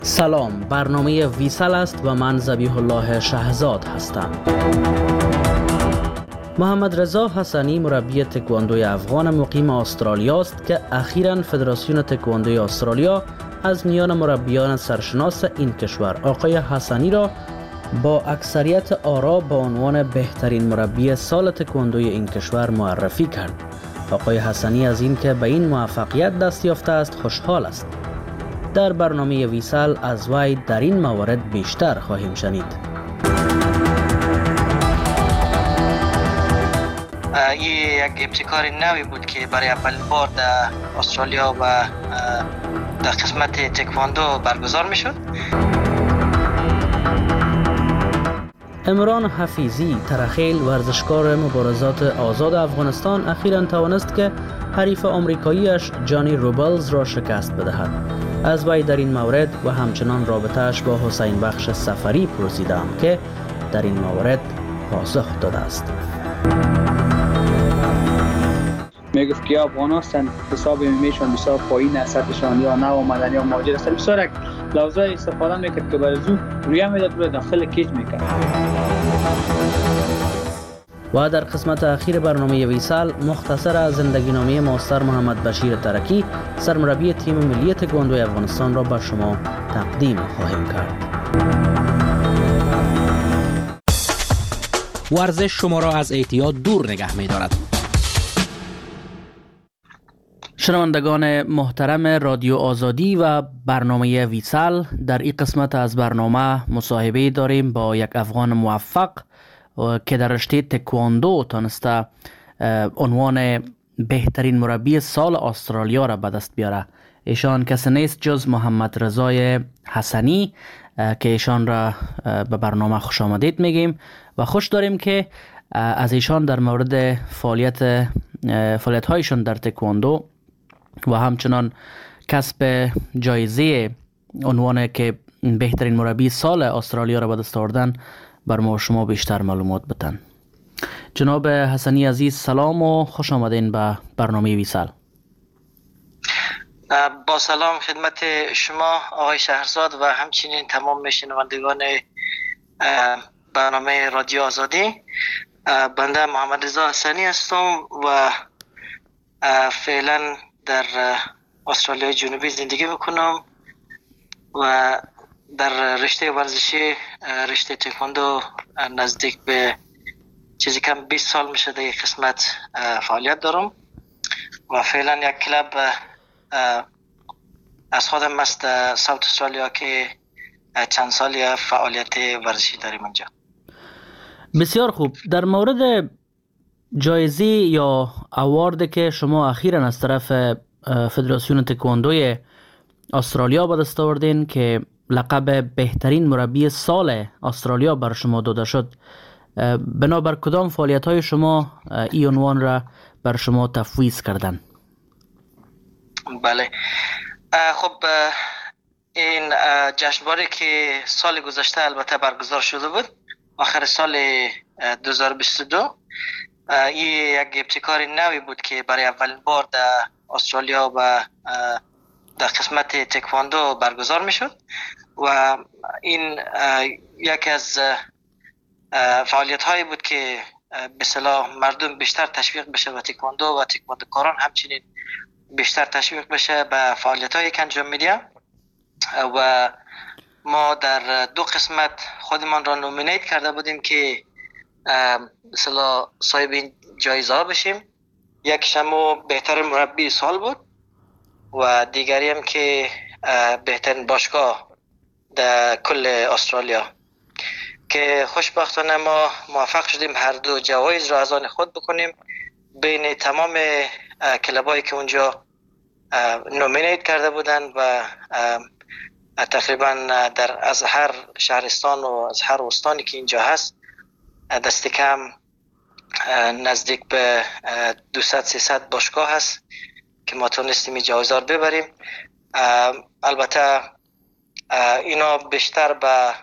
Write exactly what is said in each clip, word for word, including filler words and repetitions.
سلام، برنامه ویسال است و من ذبیح الله شهزاد هستم. محمد رضا حسنی مربی تکواندوی افغان مقیم استرالیا است که اخیراً فدراسیون تکواندوی استرالیا از میان مربیان سرشناس این کشور آقای حسنی را با اکثریت آرا به عنوان بهترین مربی سال تکواندوی این کشور معرفی کرد. آقای حسنی از این که به این موفقیت دست یافته است خوشحال است. در برنامه ویسال از وی در این موارد بیشتر خواهیم شنید. این یک ابتکار نوی بود که برای اولین بار در استرالیا و در قسمت تکواندو برگزار می شد. عمران حفیظی ترخیل ورزشکار مبارزات آزاد افغانستان اخیراً توانست که حریف آمریکاییش جانی روبلز را شکست بدهد. از وی در این مورد و همچنان رابطه‌اش با حسین بخش سفری پرسیدم که در این مورد پاسخ داده است. میگفت که افغان هستند، حساب میشون بسیار پایین است، سطحشان یا نه آمدن یا مهاجر هستند. بسیار یک لفظای استفاده میکرد که برای زو روی میداد رو داخل کیج میکرد. و در قسمت اخیر برنامه ویسال مختصر از زندگی نامه ماستر محمد بشیر ترکی سرمربی تیم ملی تکواندوی افغانستان را به شما تقدیم خواهیم کرد. ورزش شما را از اعتیاد دور نگه می‌دارد. شنوندگان محترم رادیو آزادی و برنامه ویسال، در این قسمت از برنامه مصاحبه داریم با یک افغان موفق که در رشته تکواندو تانسته عنوان بهترین مربی سال استرالیا را به دست بیاره. ایشان کسی نیست جز محمد رضای حسنی که ایشان را به برنامه خوش آمدید میگیم و خوش داریم که از ایشان در مورد فعالیت فعالیت هایشان در تکواندو و همچنان کسب جایزه عنوان که بهترین مربی سال استرالیا را به دست آوردن بر ما شما بیشتر معلومات بدن. جناب حسنی عزیز سلام و خوش آمدین به برنامه ویسال. با سلام خدمت شما آقای شهرزاد و همچنین تمام شنوندگان برنامه رادیو آزادی. بنده محمد رضا حسنی هستم و فعلا در استرالیا جنوبی زندگی میکنم و در رشته ورزشی رشته تکواندو نزدیک به چیزی کم بیست سال میشه در یک قسمت فعالیت دارم و فعلا یک کلب از خودم است ساوت استرالیا که چند سالی فعالیت ورزشی داریم اینجا. بسیار خوب. در مورد جایزه یا اوارد که شما اخیراً از طرف فدراسیون تکواندوی استرالیا به دست آوردین که لقب بهترین مربی سال استرالیا بر شما داده شد، بنابر کدام فعالیت های شما این عنوان را بر شما تفویض کردن؟ بله، خب این جشنواره که سال گذشته البته برگزار شده بود آخر سال دو هزار و بیست و دو، این یک ابتکار نوی بود که برای اولین بار در استرالیا و در قسمت تکواندو برگزار می شد و این یکی از فعالیت هایی بود که به اصطلاح مردم بیشتر تشویق بشه و تکواندو و تکواندوکاران همچنین بیشتر تشویق بشه به فعالیت هایی که انجام میدیم و ما در دو قسمت خودمان را نومینیت کرده بودیم که به اصطلاح صاحب این جایزه ها بشیم. یک شما بهترین مربی سال بود و دیگری هم که بهترین باشگاه در کل استرالیا که خوشبختانه ما موفق شدیم هر دو جوایز را از آن خود بکنیم بین تمام کلبایی که اونجا نومینیت کرده بودن و تقریبا در از هر شهرستان و از هر استانی که اینجا هست دست کم نزدیک به دویست سیصد باشگاه هست که ما تونستیم این جایزه رو ببریم. البته اینا بیشتر به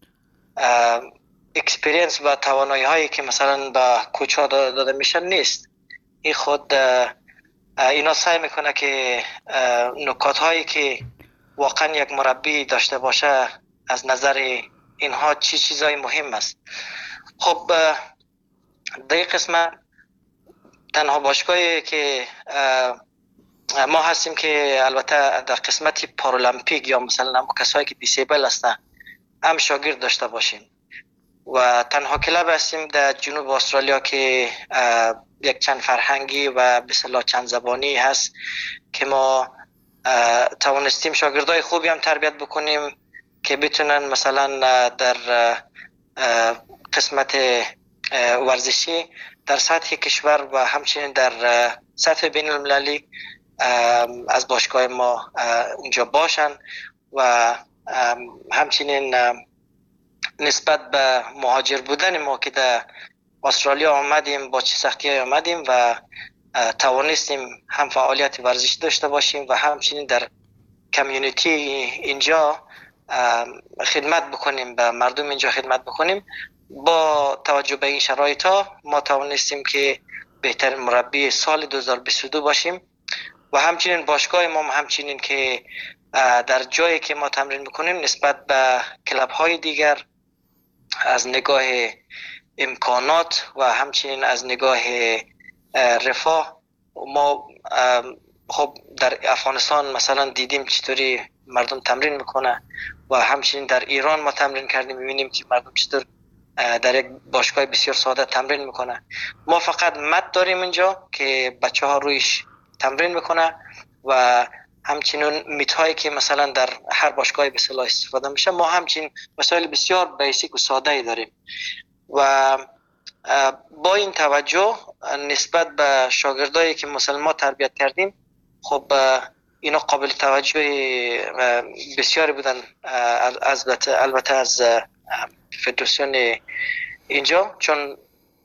اکسپریانس و توانایی هایی که مثلا به کوچ ها داده میشن نیست. این خود اینا سعی میکنه که نکات هایی که واقعا یک مربی داشته باشه از نظر اینها چی چیزای مهم است. خب در این قسمت تنها باشگاهی که ما هستیم که البته در قسمت پارالمپیک یا مثلا کسایی که دیسیبل هستن هم شاگرد داشته باشیم و تنها کلاب هستیم در جنوب استرالیا که یک چند فرهنگی و به اصطلاح چند زبانی هست که ما توانستیم شاگردای خوبی هم تربیت بکنیم که بتونن مثلا در قسمت ورزشی در سطح کشور و همچنین در سطح بین المللی از باشگاه ما اونجا باشن و همچنین نسبت به مهاجر بودن ما که در استرالیا آمدیم با چه سختی‌های آمدیم و توانستیم هم فعالیت ورزشی داشته باشیم و همچنین در کمیونیتی اینجا خدمت بکنیم، به مردم اینجا خدمت بکنیم. با توجه به این شرایط ها ما توانستیم که بهترین مربی سال دو هزار و بیست و دو باشیم و همچنین باشگاه ما همچنین که در جایی که ما تمرین میکنیم نسبت به کلاب های دیگر از نگاه امکانات و همچنین از نگاه رفاه ما خب در افغانستان مثلا دیدیم چطوری مردم تمرین میکنه و همچنین در ایران ما تمرین کردیم میبینیم که مردم چطور در یک باشگاه بسیار ساده تمرین میکنه. ما فقط مت داریم اینجا که بچه ها رویش تمرین میکنه و همچنین میت هایی که مثلا در هر باشگاه به اصطلاح استفاده میشه ما همچنین مسائل بسیار بیسیک و ساده ای داریم و با این توجه نسبت به شاگردایی که مثلا ما تربیت کردیم خب اینا قابل توجه بسیاری بودن از البته از فدراسیون اینجا، چون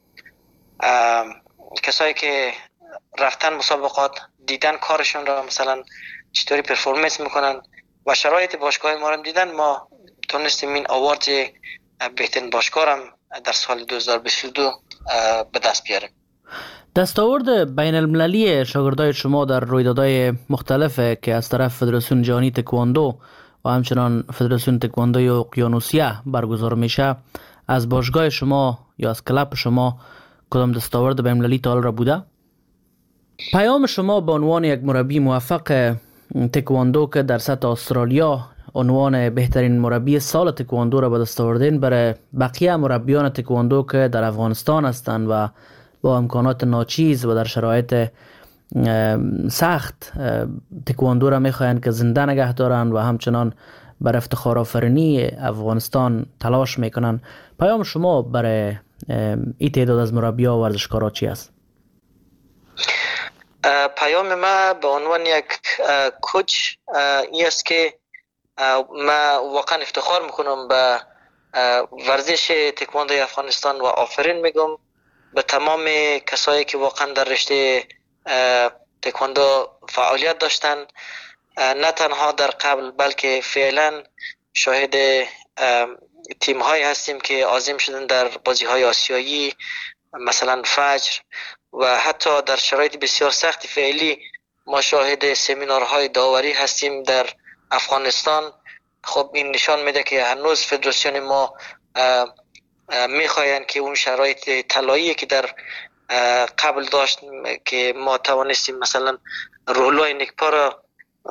کسایی که رفتن مسابقات دیدن کارشون را مثلا چطوری پرفورمنس میکنن و شرایط باشگاه ما رو دیدن، ما تونستیم این آوارد بهترین باشگاه را در سال دو هزار و بیست و دو به دست بیاریم. دستاورد بین المللی شاگردای شما در رویدادهای مختلف که از طرف فدراسیون جهانی تکواندو و همچنان فدراسیون تکواندوی اقیانوسیه برگزار میشه، از باشگاه شما یا از کلاب شما کدام دستاورد بین المللی تا حال را بوده؟ پیام شما به عنوان یک مربی موفق تکواندو که در سطح استرالیا عنوان بهترین مربی سال تکواندو را به دست آوردین، برای بقیه مربیان تکواندو که در افغانستان هستند و با امکانات ناچیز و در شرایط سخت تکواندو را میخواین که زنده نگه دارن و همچنان بر افتخار آفرینی افغانستان تلاش میکنن، پیام شما برای این تعداد از مربی‌ها و ورزشکارا چی است؟ پیام ما به عنوان یک کوچ این است که ما واقعا افتخار میکنم به ورزش تکواندوی افغانستان و آفرین میگم به تمام کسایی که واقعا در رشته تکواندو فعالیت داشتن، نه تنها در قبل بلکه فعلا شاهد تیم های هستیم که عازم شدن در بازی های آسیایی مثلا فجر و حتی در شرایط بسیار سخت فعلی ما شاهد سمینارهای داوری هستیم در افغانستان. خب این نشان میده که هنوز فدراسیون ما میخواین که اون شرایط طلایی که در قبل داشت که ما توانستیم مثلا رولای نکپا را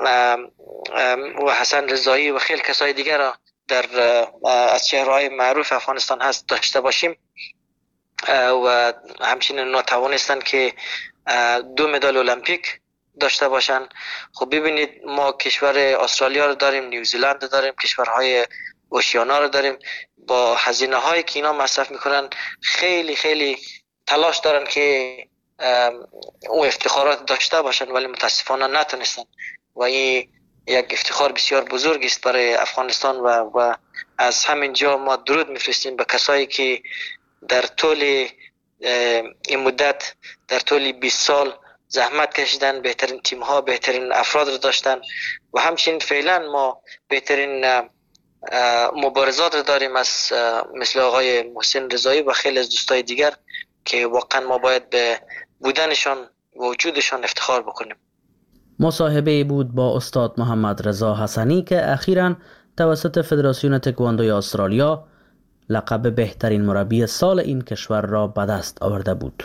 و حسن رضایی و خیلی کسای دیگر را در از چهره‌های معروف افغانستان هست داشته باشیم و همچنین ناتوانستن که دو مدال المپیک داشته باشن. خب ببینید ما کشور استرالیا رو داریم، نیوزیلند رو داریم، کشورهای اوشیانا رو داریم، با هزینه هایی که اینا مصرف میکنن خیلی خیلی تلاش دارن که او افتخارات داشته باشن ولی متاسفانه نتونستن و این یک افتخار بسیار بزرگ است برای افغانستان و, و از همین جا ما درود میفرستیم به کسایی که در طول این مدت در طول بیست سال زحمت کشیدن، بهترین تیم ها بهترین افراد رو داشتن و همچنین فعلا ما بهترین مبارزات رو داریم از مثل آقای محسن رضایی و خیلی از دوستای دیگر که واقعا ما باید به بودنشان و وجودشان افتخار بکنیم. مصاحبه بود با استاد محمد رضا حسنی که اخیراً توسط فدراسیون تکواندوی استرالیا لقب بهترین مربی سال این کشور را به دست آورده بود.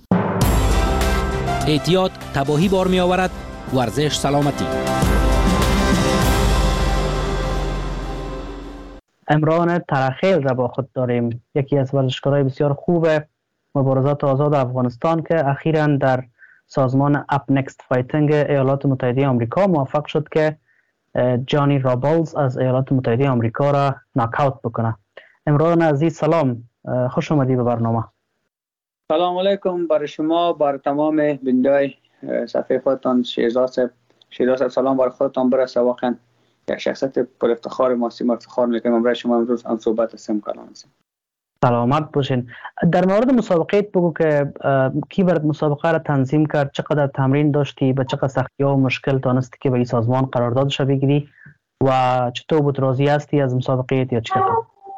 اعتیاد تباهی بار می آورد، ورزش سلامتی. عمران ترخیل را با خود داریم، یکی از ورزشکارای بسیار خوب مبارزات آزاد افغانستان که اخیراً در سازمان اپ نکست فایتینگ ایالات متحده آمریکا موفق شد که جانی رابلز از ایالات متحده آمریکا را ناکاوت بکنه. عمران عزیز سلام، خوش آمدی به برنامه. سلام علیکم بر شما، بر تمام بینندگان صفحه خودتان. شهرزاد صاحب شهرزاد صاحب سلام بر خودتان برسه. واقعا یک شخصیت پر افتخار ماست، ما افتخار میکنیم برای شما امروز آن صحبت هستیم کلام هستیم. سلامت باشین. در مورد مسابقه بگو که کی برات مسابقه را تنظیم کرد، چقدر تمرین داشتی، به چقدر سختی ها و مشکل تانستی که به این سازمان قراردادش بگیری و چطور بود، راضی هستی از مسابقه یا چطور؟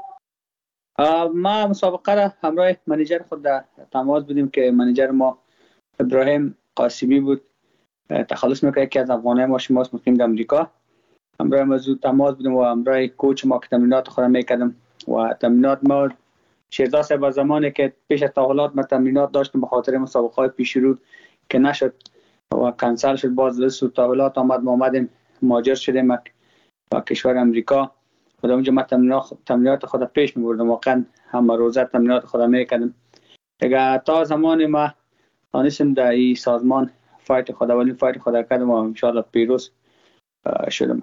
ما مسابقه را همراه منیجر خود در تماس بودیم که منیجر ما ابراهیم قاسمی بود، تخلص میکرد که از افغانای ما شماست مقیم در امریکا. همراه ما زود تماس بودیم و همراه کوچ ما که تمرینات خود میکردم و تمرینات ما شهرزاد صاحب از زمانی که پیش از تحولات ما تمرینات داشتیم به خاطر مسابقه های پیش رو که نشد و کنسل شد، باز رسید تحولات آمد ما آمدیم مهاجر شدیم با کشور امریکا و در اونجا ما تمرینات خود پیش میبردم، واقعا هم روزه تمرینات خود میکردم دیگه تا زمان ما تانستیم در این سازمان فایت خود اولین فایت خود کردم و انشاءالله پیروز شدم.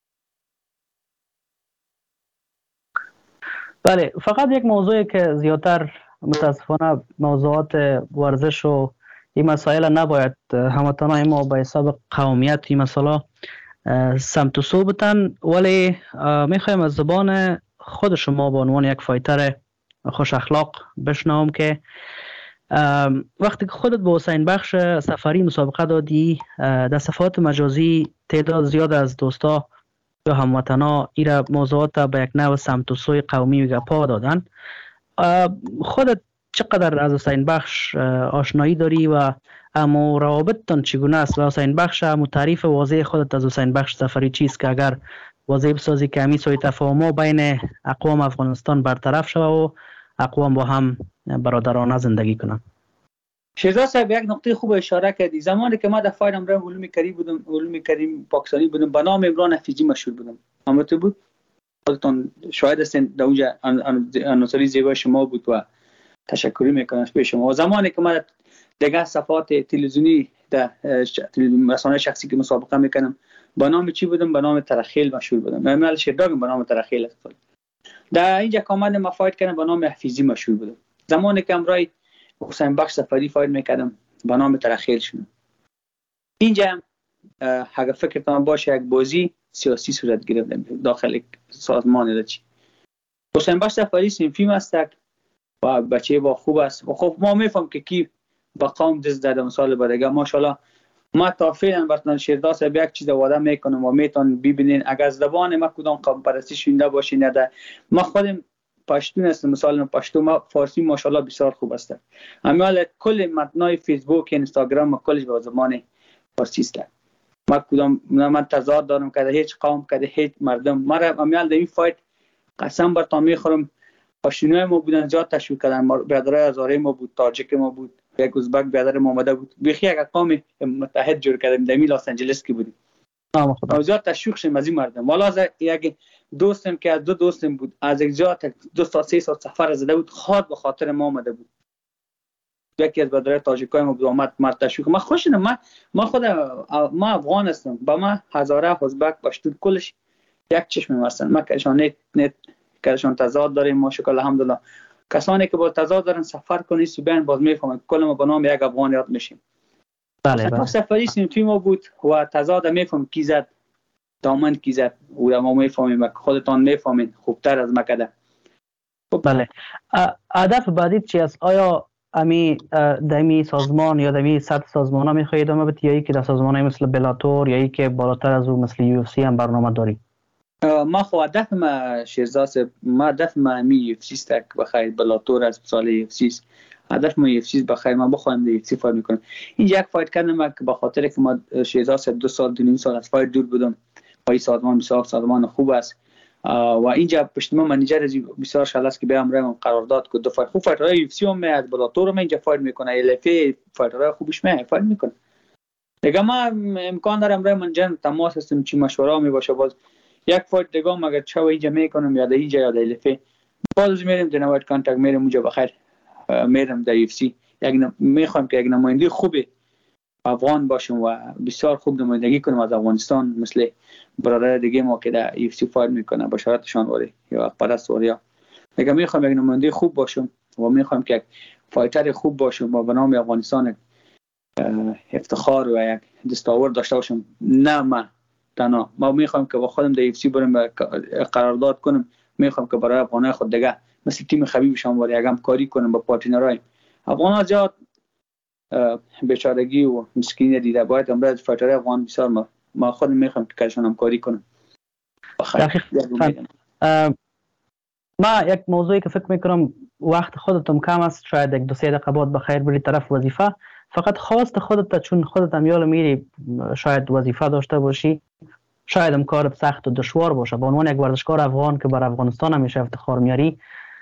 بله، فقط یک موضوعی که زیادتر متاسفانه موضوعات ورزش و این مسائل نباید هموطنان ما به حساب قومیت این مسئله سمت و سو بتن، ولی میخوایم از زبان خود شما به عنوان یک فایتر خوش اخلاق بشنوم که وقتی که خودت به حسین بخش سفری مسابقه دادی در صفحات مجازی تعداد زیاد از دوستا یا هموطنا ایرا موضوعات به یک نوع سمت و سوی قومی و پا دادن. خودت چقدر از حسین بخش آشنایی داری و اما روابطتان چگونه است و حسین بخش امو تعریف واضح خودت از حسین بخش سفری چیست که اگر واضح بسازی که همی سوی تفاهم بین اقوام افغانستان برطرف شود و اقوام با هم برادرانه زندگی کنن؟ شهرزاد صاحب یک نقطه خوب اشاره کردی. زمانی که ما در فایل امرام علوم کریم بودم، علوم کریم پاکستانی بودم، به نام عمران حفیظی مشهور بودم. همت بود؟ خودتون شاهد هستین در اونجا عناصری زیبا شما بود و تشکری میکنم به شما. و زمانی که ما دیگه صفحات تلویزیونی در رسانه شخصی که مسابقه میکنم به نام چی بودم؟ به نام ترخیل مشهور بودم. من شهرداغم به نام ترخیل است. در اینجا کامل ما فایت کردم به نام حفیظی مشهور بودم. زمانی که امرای حسین بخش سفری فایت میکردم به نام ترخیل شدم. اینجا اگر فکرتان باشه یک بازی سیاسی صورت گرفت داخل سازمان دچی. حسین بخش سفری سنفی است و بچه با خوب است و خب ما میفهم که کی با قوم دست داده مثال بدگه. ماشاءالله ما تا فعلا براتون شهرزاد صاحب یک چیز وعده میکنم و میتون ببینین اگر زبان ما کدام قوم پرستی شونده باشه نه، ما خودم پشتون هستم، مثلا پشتو، ما فارسی ماشاءالله بسیار خوب است. امیال کل متنای فیسبوک اینستاگرام کلش به زبان فارسی است. ما کدام من تضاد دارم که هیچ قوم که هیچ مردم ما امیال در این فایت قسم بر تا میخورم پشتونای ما بودن زیاد تشویق کردن، برادرای هزاره ما بود، تاجیک ما بود، یک ازبک برادر ما اومده بود، بیخی یک قوم متحد جور کردیم در لاس آنجلس کی بودیم. نام خدا زیاد تشویق شدیم از این مردم. والا یک دوستم که از دو دوستم بود از یک زیاد دو تا سه ساعت سفر زده بود، خاط به خاطر ما اومده بود. یکی از برادرای تاجیکای ما بود اومد مرد تشویق. ما خوش شدم. ما ما خود ما افغان هستم، با ما هزاره ازبک پشتون کلش یک چشم می‌واسن. ما کشان نه نه کشان تضاد داریم ماشاءالله الحمدلله. کسانی که با تضاد دارن سفر کنی سبن باز میفهمن کل ما به نام یک افغان یاد میشیم. بله بله. سفری سنفی ما بود و تضاد میفهم کی زد دامن کی زد و ما میفهمیم خودتان میفهمین خوبتر از ما کده. بله. هدف بعدی چی است؟ آیا امی دمی سازمان یا دمی سطح سازمان ها میخواهید ادامه بدید یا ای که در سازمان های مثل بلاتور یا ای که بالاتر از او مثل یو اف سی هم برنامه داری؟ ما خو هدف ما شهرزاد ما هدف ما می یو اف سی است که بخیر بلاتور از سال یو اف سی هدف ما یک چیز بخیر ما بخوایم یک چیز فایت میکنم. این یک فایت کردم که به خاطر که ما شهزاد صاحب دو سال دو نیم سال از فایت دور بودم. پای سازمان بسیار سازمان خوب است و اینجا پشت ما منیجر بسیار شال است که به امر من قرارداد که دو فایت خوب فایترهای یو اف سی هم میاد بلاتور من اینجا فایت میکنه، ال اف ای فایترهای خوبش میاد فایت میکنه. دیگه ما امکان دارم برای من جن تماس هستم چی مشوره می باشه باز یک فایت دیگه مگر چه اینجا میکنم یا اینجا یا ال اف ای باز میرم در نوایت کانتاکت میرم اونجا بخیر میرم در یو اف سی. یک میخوام که یک نماینده خوبه افغان باشم و بسیار خوب نمایندگی کنم از افغانستان، مثل برادر دیگه ما که در یو اف سی فایت میکنه بشارتشان واری یا پرست واریا. دیگه میخوام یک نماینده خوب باشم و میخوام که یک فایتر خوب باشم و به نام افغانستان افتخار و یک دستاورد داشته باشم. نه من تنها، ما میخوام که با خودم در یو اف سی برم قرارداد کنم، میخوام که برای افغانای خود دیگه مثل تیم خبیب شام واری یک همکاری کنم با پارتنرای افغان. زیاد بیچارگی و مسکینی دیده باید امروز فایتر افغان بسیار ما, ما خودم میخوام که کارشون همکاری کنم. ما یک موضوعی که فکر میکنم وقت خودتون کم است، شاید یک دو سه دقیقه بعد بخیر بری طرف وظیفه. فقط خواست خودت چون خودت هم یال میری شاید وظیفه داشته باشی، شاید هم کارت سخت و دشوار باشه به عنوان یک ورزشکار افغان که بر افغانستان همیشه افتخار میاری،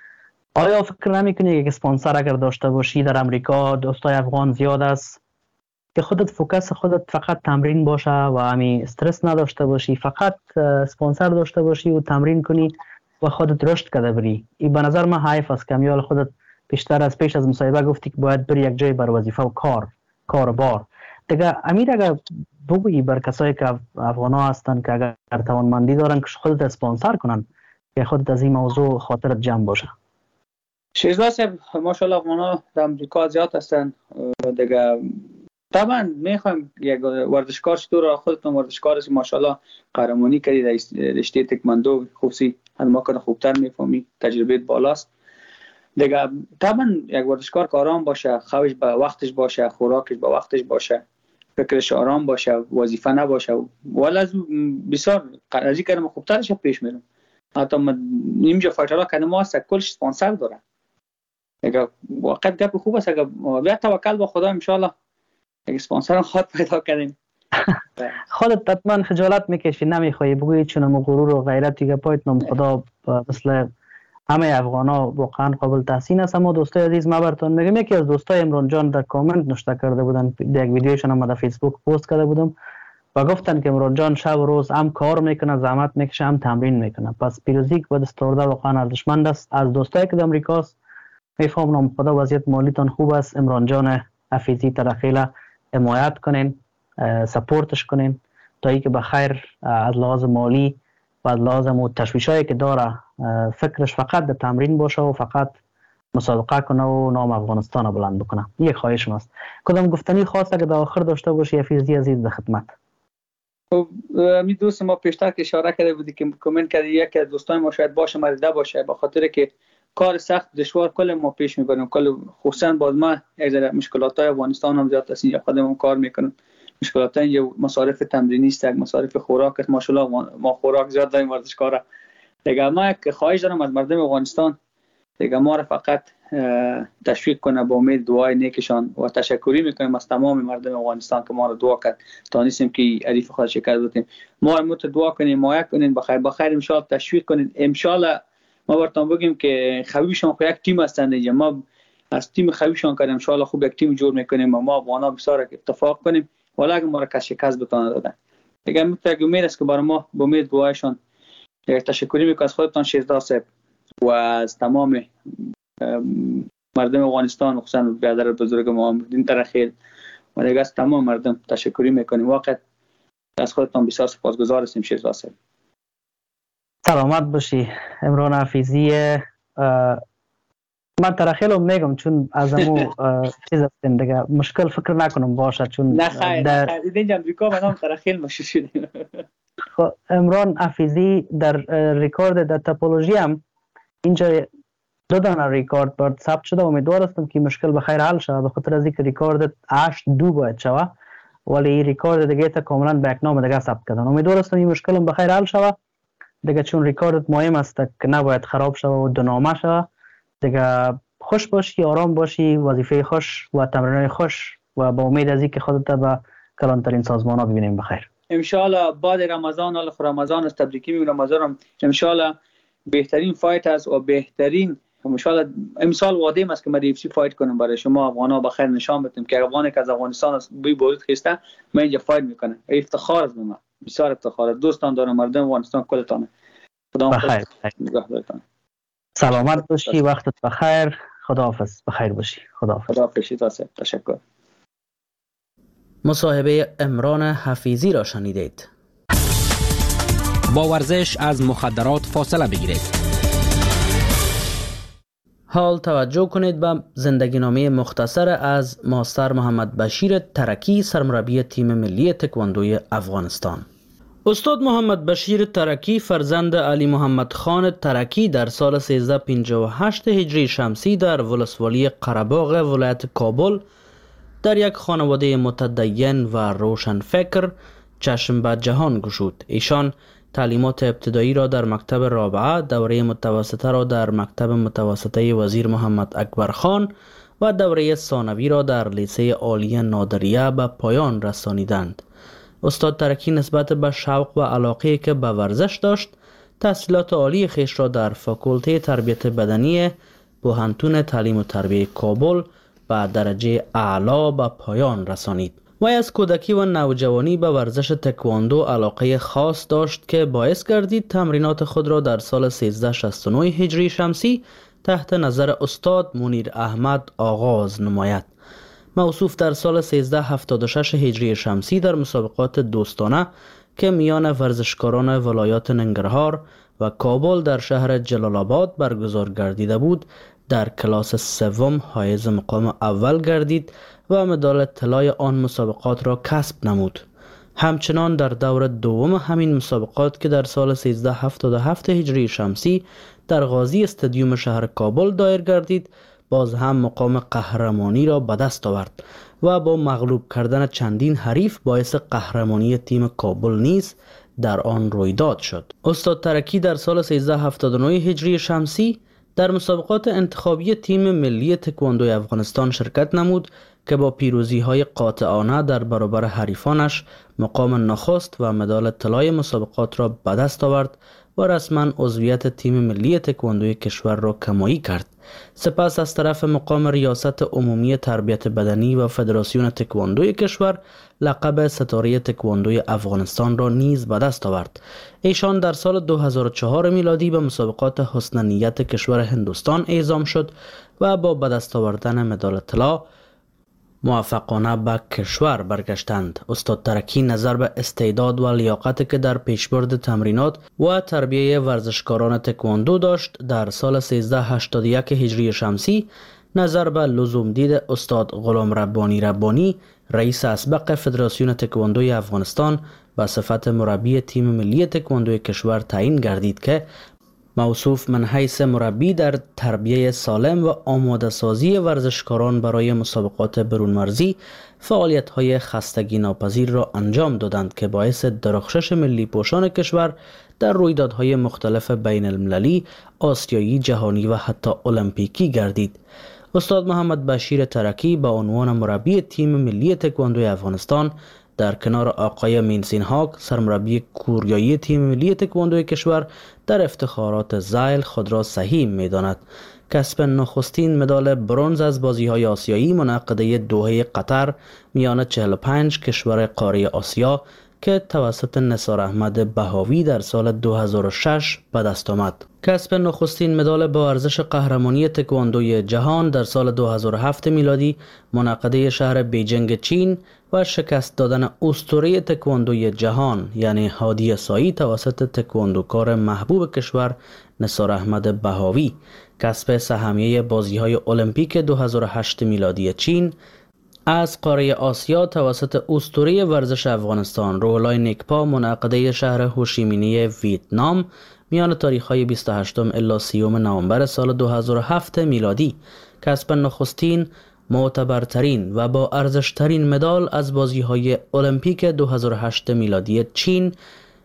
آیا فکر نمیکنی یک اسپانسر اگر داشته باشی؟ در امریکا دوستای افغان زیاد است که خودت فوکس خودت فقط تمرین باشه و همین استرس نداشته باشی، فقط اسپانسر داشته باشی و تمرین کنی و خودت رشد کرده بری. این به نظر من حیف است که میال خودت بیشتر از پیش از مصاحبه گفتی که باید بری یک جای بر وظیفه و کار کار بار دیگه. امیر اگر بگویی بر کسایی که افغانا هستن که اگر توانمندی دارن که خودت اسپانسر کنن که خودت از این موضوع خاطرت جمع باشه. شهزاد صاحب ماشاءالله افغانا در امریکا زیاد هستن دیگه. طبعا میخوایم یک ورزشکار چطور خودتون ورزشکار هستی ماشاءالله قهرمانی کردی در رشته تکواندو خوبسی از ما کنه خوبتر میفهمی تجربه بالاست دیگه. طبعا یک ورزشکار که آرام باشه، خوابش به وقتش باشه، خوراکش به وقتش باشه، فکرش آرام باشه، وظیفه نباشه ولی بسیار قرضی کردم خوبترش پیش میرم. حتی من اینجا فایترها که ما هست کلش اسپانسر داره دیگه. واقعا گپ خوب است اگه بیا توکل به خدا ان شاء الله یک اسپانسر هم خود پیدا کنیم. خودت حتما خجالت میکشی نمیخوای بگویی چون مو غرور و غیرت دیگه پایت نام خدا مثل همه افغانا واقعا قابل تحسین است. اما دوستای عزیز ما براتون میگم یکی از دوستای عمران جان در کامنت نوشته کرده بودن، در یک ویدیوشون هم در فیسبوک پست کرده بودم و گفتن که عمران جان شب و روز هم کار میکنه، زحمت میکشه، هم تمرین میکنه. پس پیروزی و دستاورد واقعا ارزشمند است. از دوستایی که در امریکاست میفهمم نام خدا وضعیت مالیتان خوب است، عمران جان حفیظی ترخیله حمایت کنین، سپورتش کنین تا اینکه بخیر از لحاظ مالی و از لحاظ تشویشایی که داره فکرش فقط در تمرین باشه و فقط مسابقه کنه و نام افغانستان رو بلند بکنه. یک خواهشم است. کدام گفتنی خاصه که در آخر داشته باشی حفیظی عزیز در خدمت؟ می دوست ما پیشتر که اشاره کرده بودی که کامنت کردی یکی از دوستان ما شاید باشه مریض باشه به خاطر که کار سخت دشوار کل ما پیش میبریم، کل خصوصا باز ما یک ذره مشکلاتای افغانستان هم زیاد است، یا خودمون کار میکنیم مشکلاتای یا مصارف تمرینی است، مصارف خوراک است. ماشاءالله ما خوراک زیاد داریم ورزشکارا دیگه. ما که خواهش دارم از مردم افغانستان دیگه ما را فقط تشویق کنه با امید دعای نیکشان و تشکری میکنیم از تمام مردم افغانستان که ما را دعا کرد تا نیستیم که حریف خود شکست بدیم. ما هم دعا کنیم، مایه کنین بخیر بخیر ان شاء الله تشویق کنین. ان شاء الله ما براتون بگیم که خبیبشان خو یک تیم هستن دیگه. ما از تیم خبیبشان کردیم ان شاء الله خوب یک تیم جور میکنیم و ما افغانا بسیار اتفاق کنیم ولی اگه ما را کش شکست بتونه دادن دیگه. متوجه امید است که برای ما با امید دعایشان تشکری میکنم از خودتان شهزاد صاحب و از تمام مردم افغانستان خصوصا برادر بزرگ ما دین ترخیل و دیگه از تمام مردم تشکری میکنیم. واقعا از خودتان بسیار سپاسگزار هستیم شهزاد صاحب. سلامت باشی عمران حفیظی. من ترخیل رو میگم چون از امو چیز هستیم دیگه مشکل فکر نکنم باشه چون نه خیر در... نه خیر اینجا امریکا به نام ترخیل مشهور شدیم. خب عمران حفیظی در ریکورد در توپولوژی هم اینجا دو دانه ریکورد برد ثبت شده. امیدوار هستم که مشکل بخیر حل شود به خاطر از اینکه ریکورد هشت دو باید شود ولی این ریکورد دیگه تا کاملا به یک نام دیگه ثبت کردن. امیدوار هستم این مشکل بخیر حل شود دیگه چون ریکورد مهم است که نباید خراب شود و دو نامه شود دیگه. خوش باشی، آرام باشی، وظیفه خوش و تمرینات خوش و با امید از اینکه خودت به کلانترین سازمان ها ببینیم بخیر. انشالله بعد رمضان، حالا رمضان است، تبریکی میگم رمضان، انشالله بهترین فایت است و بهترین انشالله امسال وعده است که من دیفسی فایت کنم برای شما افغان ها بخیر نشان بدم که افغانی که از افغانستان است بی بود خسته من اینجا فایت میکنه. افتخار است به من، بسیار افتخار. دوستان دارم، مردم افغانستان کلتانه. خدا بخیر. نگهدارتان. سلامت باشی، وقتت بخیر. خداحافظ. بخیر باشی. خداحافظ. خداحافظ. تشکر. مصاحبه عمران حفیظی را شنیدید. با ورزش از مخدرات فاصله بگیرید. حال توجه کنید به زندگی نامه مختصر از ماستر محمد بشیر ترکی، سرمربی تیم ملی تکواندوی افغانستان. استاد محمد بشیر ترکی فرزند علی محمد خان ترکی در سال سیزده پنجاه و هشت هجری شمسی در ولسوالی قره‌باغ ولایت کابل در یک خانواده متدین و روشنفکر چشم به جهان گشود. ایشان تعلیمات ابتدایی را در مکتب رابعه، دوره متوسطه را در مکتب متوسطه وزیر محمد اکبر خان و دوره ثانوی را در لیسه عالی نادریه به پایان رسانیدند. استاد ترکی نسبت به شوق و علاقه که به ورزش داشت، تحصیلات عالی خیش را در فاکولته تربیت بدنی پوهنتون تعلیم و تربیه کابل به درجه اعلا به پایان رسانید. وی از کودکی و نوجوانی به ورزش تکواندو علاقه خاص داشت که باعث گردید تمرینات خود را در سال سیزده شصت و نه هجری شمسی تحت نظر استاد منیر احمد آغاز نماید. موصوف در سال سیزده هفتاد و شش هجری شمسی در مسابقات دوستانه که میان ورزشکاران ولایات ننگرهار و کابل در شهر جلال آباد برگزار گردیده بود، در کلاس سوم حایز مقام اول گردید و مدال طلای آن مسابقات را کسب نمود. همچنان در دور دوم همین مسابقات که در سال سیزده هفتاد و هفت هجری شمسی در غازی استادیوم شهر کابل دایر گردید، باز هم مقام قهرمانی را به دست آورد و با مغلوب کردن چندین حریف باعث قهرمانی تیم کابل نیز در آن رویداد شد. استاد ترکی در سال سیزده هفتاد و نه هجری شمسی در مسابقات انتخابی تیم ملی تکواندوی افغانستان شرکت نمود که با پیروزی های قاطعانه در برابر حریفانش مقام نخست و مدال طلای مسابقات را به دست آورد و رسما عضویت تیم ملی تکواندوی کشور را کمایی کرد. سپس از طرف مقام ریاست عمومی تربیت بدنی و فدراسیون تکواندوی کشور لقب ستاره تکواندوی افغانستان را نیز به دست آورد. ایشان در سال دو هزار و چهار میلادی به مسابقات حسن نیت کشور هندوستان اعزام شد و با به دست آوردن مدال طلا موفقانه به کشور برگشتند. استاد ترکی نظر به استعداد و لیاقت که در پیشبرد تمرینات و تربیه ورزشکاران تکواندو داشت، در سال سیزده هشتاد و یک هجری شمسی نظر به لزوم دید استاد غلام ربانی ربانی، رئیس اسبق فدراسیون تکواندوی افغانستان، به صفت مربی تیم ملی تکواندوی کشور تعیین گردید که موصوف من حیث مربی در تربیه سالم و آماده سازی ورزشکاران برای مسابقات برون مرزی فعالیت‌های خستگی ناپذیر را انجام دادند که باعث درخشش ملی پوشان کشور در رویدادهای مختلف بین المللی، آسیایی، جهانی و حتی المپیکی گردید. استاد محمد بشیر ترکی با عنوان مربی تیم ملی تکواندوی افغانستان در کنار آقای مینسین هاک، سرمربی کوریایی تیم ملی تکواندوی کشور، در افتخارات زایل خود را سهیم می‌داند. کسب نخستین مدال برنز از بازی‌های آسیایی منعقده دوحه قطر میان چهل و پنج کشور قاره آسیا که توسط نثار احمد بهاوی در سال دو هزار و شش به دست آمد. کسب نخستین مدال با ارزش قهرمانی تکواندوی جهان در سال دو هزار و هفت میلادی منعقده شهر بیجینگ چین و شکست دادن اسطوره تکواندوی جهان یعنی هادی سایی توسط تکواندوکار محبوب کشور نثار احمد بهاوی. کسب سهمیه بازی‌های المپیک دو هزار و هشت میلادی چین از قاره آسیا توسط اسطوره ورزش افغانستان روح‌الله نیکپا منعقده شهر هوشیمینی ویتنام میان تاریخ‌های بیست و هشتم الی سیوم نوامبر سال دو هزار و هفت میلادی. کسب نخستین، معتبرترین و با ارزشترین مدال از بازی‌های المپیک دو هزار و هشت میلادی چین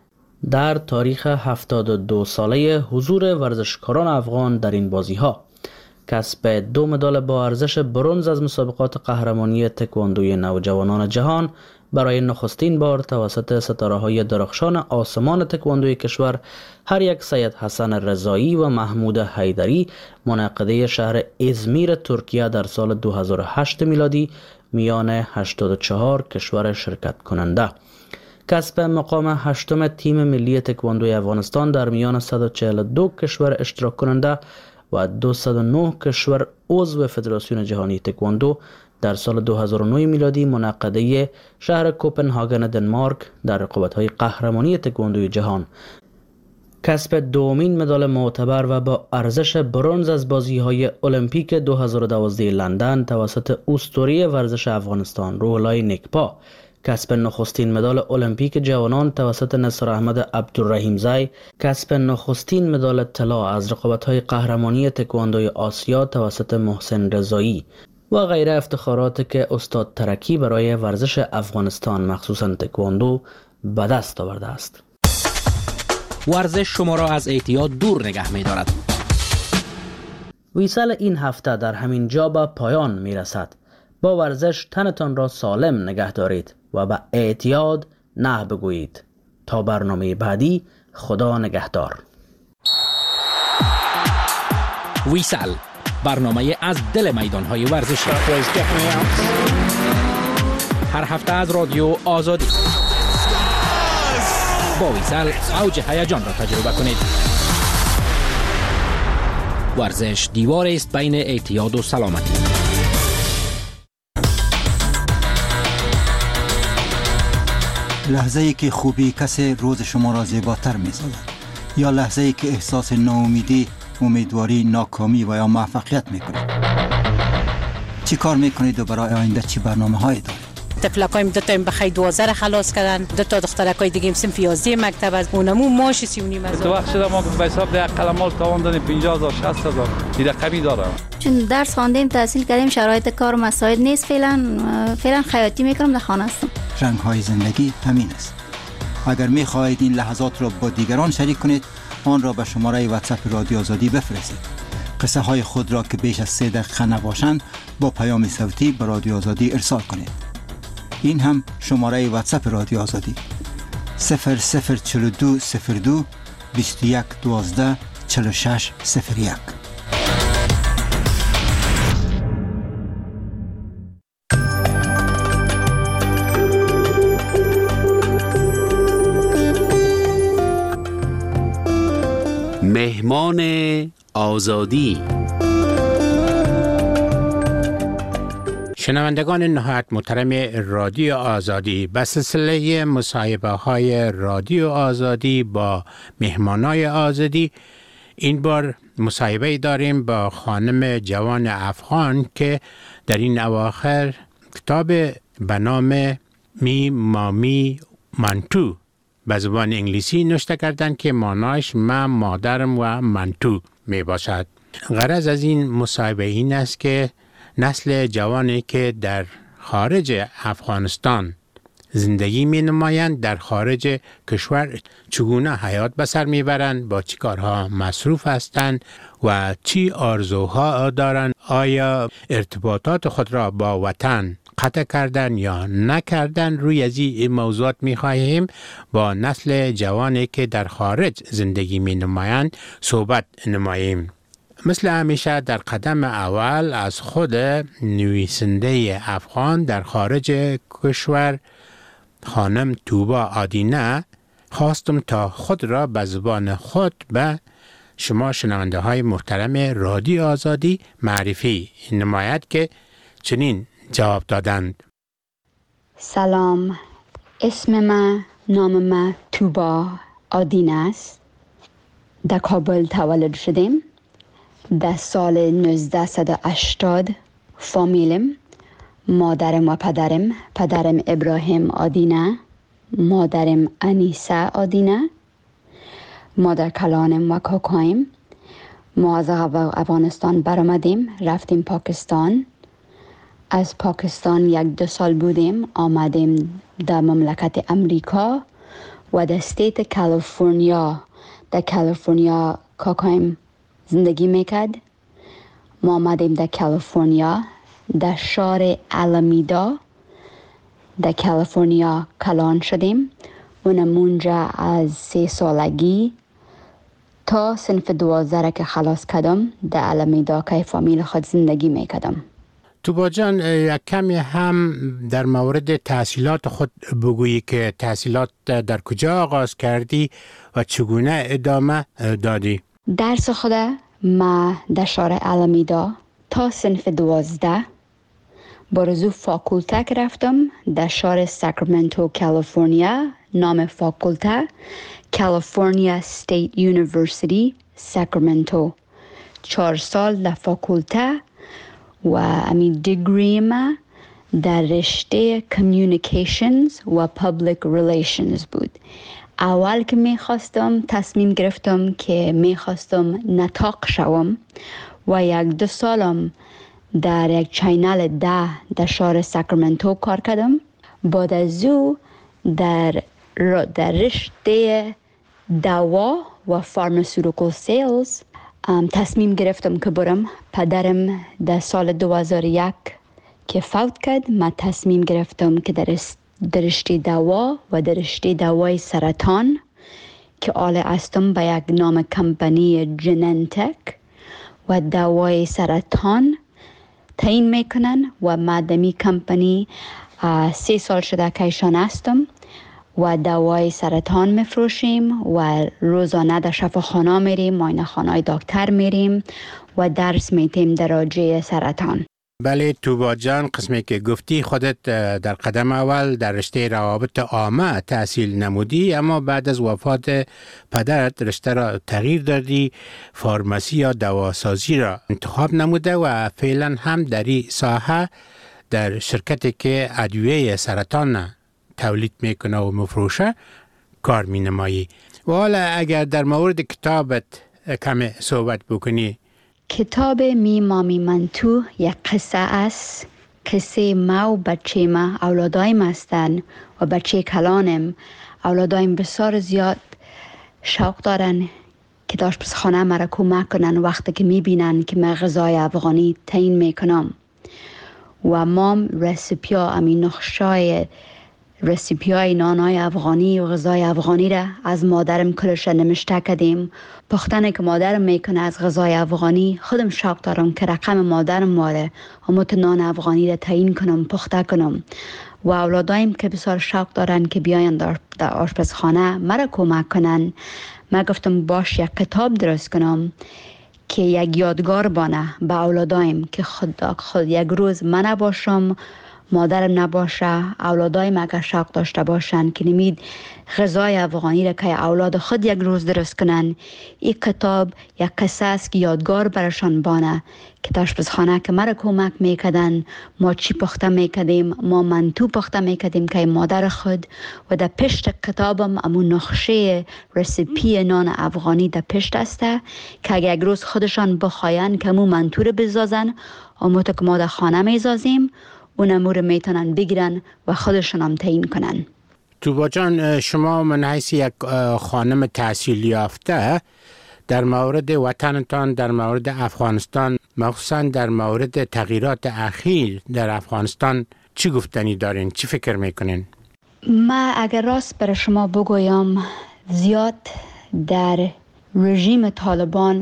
در تاریخ هفتاد و دو ساله حضور ورزشکاران افغان در این بازی‌ها. کسب دو مدال با ارزش برنز از مسابقات قهرمانی تکواندوی نوجوانان جهان برای نخستین بار توسط ستاره‌های درخشان آسمان تکواندوی کشور، هر یک سید حسن رضایی و محمود حیدری، منعقده شهر ازمیر ترکیه در سال دو هزار و هشت میلادی میان هشتاد و چهار کشور شرکت کننده. کسب مقام هشتم تیم ملی تکواندوی افغانستان در میان صد و چهل و دو کشور اشتراک کننده و دویست و نه کشور عضو فدراسیون جهانی تکواندو در سال دو هزار و نه میلادی منعقده شهر کوپنهاگن دنمارک در رقابت‌های قهرمانی تکواندوی جهان. کسب دومین مدال معتبر و با ارزش برنز از بازی‌های المپیک دو هزار و دوازده لندن توسط اسطوره ورزش افغانستان روح‌الله نیکپا. کسب نخستین مدال المپیک جوانان توسط نصر احمد عبدالرحیمزی، کسب نخستین مدال طلا از رقابت‌های قهرمانی تکواندوی آسیا توسط محسن رضایی و غیره افتخارات که استاد ترکی برای ورزش افغانستان مخصوصاً تکواندو به دست آورده است. ورزش شما را از اعتیاد دور نگه می دارد. ویسال این هفته در همین جا به پایان می رسد. با ورزش تنتان را سالم نگه دارید و به اعتیاد نه بگویید. تا برنامه بعدی، خدا نگهدار. ویسال، برنامه از دل میدان‌های ورزشی. هر هفته از رادیو آزادی. با ویسال اوج هیجان را تجربه کنید. ورزش دیواری است بین اعتیاد و سلامتی. لحظه‌ای که خوبی کسی روز شما را زیباتر می‌سازد، یا لحظه‌ای که احساس ناامیدی، امیدواری، ناکامی و یا موفقیت می‌کنید. چی کار می‌کنید و برای آینده چی برنامه‌هایی دارید؟ تفلکایم دو تا بخیر دوازده خلاص کردن، دو تا دخترکای دیگه صنف یازده مکتب از اونمو ماش سی و نیم هزار. تو وقت شده ما به حساب ده قلمال تاوان دادیم پنجاه هزار شصت هزار دیگه قبی دارم. چون درس خواندیم تحصیل کردیم شرایط کار مساعد نیست، فعلا فعلا خیاطی میکنم در خانه هستم. رنگ‌های زندگی همین است. اگر می‌خواهید این لحظات را با دیگران شریک کنید، آن را به شماره واتساپ رادیو آزادی بفرستید. قصه های خود را که بیش از سه دقیقه نباشند با پیام صوتی به رادیو آزادی ارسال کنید. این هم شماره واتساپ رادیو آزادی صفر صفر چهل و دو صفر دو بیست و یک دوازده چهل و شش صفر یک. مهمان آزادی. شنوندگان نهایت محترم رادیو آزادی، به سلسله مصاحبه های رادیو آزادی با مهمانای آزادی، این بار مصاحبه داریم با خانم جوان افغان که در این اواخر کتاب به نام می مامی منتو به زبان انگلیسی نوشته کردن که معناش من مادرم و منتو می باشد. غرض از این مصاحبه این است که نسل جوانی که در خارج افغانستان زندگی می نمایند در خارج کشور چگونه حیات به سر می برند، با چی کارها مصروف هستند و چی آرزوها دارند، آیا ارتباطات خود را با وطن قطع کردن یا نکردن. روی از این موضوعات می خواهیم با نسل جوانی که در خارج زندگی می نمایند صحبت نماییم. مثل همیشه در قدم اول از خود نویسنده افغان در خارج کشور خانم توبا آدینه خواستم تا خود را به زبان خود به شما شنونده های محترم رادیو آزادی معرفی نماید که چنین جواب دادند. سلام، اسم من نام من توبا آدینه است. در کابل تولد شدیم. در سال نوزده هشتاد فامیلم، مادرم و پدرم، پدرم ابراهیم آدینه، مادرم انیسه آدینه، مادر کلانم و کاکایم. ما از افغانستان برآمدیم، رفتیم پاکستان. از پاکستان یک دو سال بودیم، آمدیم در مملکت امریکا و در استیت کالیفرنیا. در کالیفرنیا کاکایم زندگی میکرد. ما آمدیم در کالیفرنیا، در شهر آلامیدا در کالیفرنیا کلان شدیم. اونمونجا از سه سالگی تا صنف دوازده که خلاص کردم در آلامیدا که فامیل خود زندگی میکردم. توبا جان، یک کمی هم در مورد تحصیلات خود بگویی که تحصیلات در کجا آغاز کردی و چگونه ادامه دادی؟ درس خود ما در شهر آلامیدا تا صنف دوازده برزو فاکولته که رفتم در شهر ساکرامنتو کالیفرنیا. نام فاکولته کالیفرنیا استیت یونیورسیتی ساکرامنتو. چهار سال در فاکولته و امی دیگری ما در رشته کمیونیکیشنز و پابلیک ریلیشنز بود. اول که می خواستم تصمیم گرفتم که می خواستم نطاق شوم و یک دو سالم در یک چینل ده در شهر ساکرامنتو کار کردم. بعد از او در در رشته دوا و فارماسیوتیکال سیلز تصمیم گرفتم که برم. پدرم در سال دو هزار و یک که فوت کرد، من تصمیم گرفتم که در در رشته دوا و در رشته دوای سرطان که آل استم به یک نام کمپانی جننتک و دوای سرطان تعیین میکنن و ما دمی کمپانی سه سال شده که ایشان هستم و دوای سرطان میفروشیم و روزانه در شفاخانه میریم، معاینه خانه دکتر میریم و درس میتیم در راجع سرطان. بله توبا جان، قسمی که گفتی خودت در قدم اول در رشته روابط عامه تحصیل نمودی، اما بعد از وفات پدرت رشته را تغییر دادی، فارماسی یا دواسازی را انتخاب نموده و فعلا هم در این ساحه در شرکتی که ادویه سرطان تولید میکنه و مفروشه کار می نمایی. و حالا اگر در مورد کتابت کمی صحبت بکنی. کتاب می مامی من تو یک قصه است. قصه ما و بچه ما، اولادایم هستن و بچه کلانم. اولادایم بسیار زیاد شوق دارن که آشپزخانه مرا کمک کنن وقتی که می بینن که من غذای افغانی تعیین میکنم. و مام رسیپیا امی نقشای رسیپی های نانای افغانی و غذای افغانی را از مادرم کلش نمشته کردیم. پختنه که مادرم میکنه از غذای افغانی خودم شوق دارم که رقم مادرم ماره اما تو نان افغانی را تعیین کنم، پخته کنم. و اولادایم که بسیار شوق دارن که بیاین در, در آشپزخانه مرا کمک کنن. من گفتم باش یک کتاب درست کنم که یک یادگار بانه به اولادایم که خود, خود یک روز من نباشم، مادرم نباشه، اولادایم اگر شوق داشته باشن که نمید غذای افغانی را که اولاد خود یک روز درست کنن. این کتاب یک قصه است که یادگار برشان بانه که در آشپزخانه که مرا کمک میکردن، ما چی پخته میکردیم، ما منتو پخته میکردیم که مادر خود. و در پشت کتابم امون نقشه رسیپی نان افغانی در پشت است که اگر یک روز خودشان بخواین که امون منتو رو بزازن، اما تو که ما در خانه میزازیم اون امور میتونن بگیرن و خودشون هم تعیین کنن. توبا جان، شما من حیث یک خانم تحصیل یافته در مورد وطنتان، در مورد افغانستان، مخصوصا در مورد تغییرات اخیر در افغانستان چی گفتنی دارین؟ چی فکر میکنین؟ ما اگر راست برای شما بگویم زیاد در رژیم طالبان